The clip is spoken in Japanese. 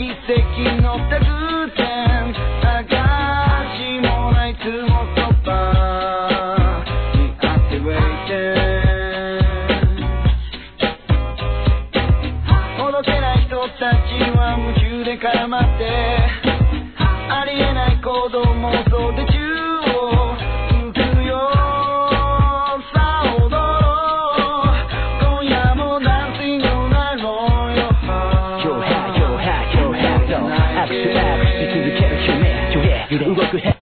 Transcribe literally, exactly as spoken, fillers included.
奇跡のタグ点探しもないつもそばにあって waiting ほどけない人たちは夢中で絡まってありえない行動妄想で宙を浮くよさあ踊ろう今夜もダンシングなのよ Yo ha yo ha yo ha yo アクセルアクし続ける夢揺れ動く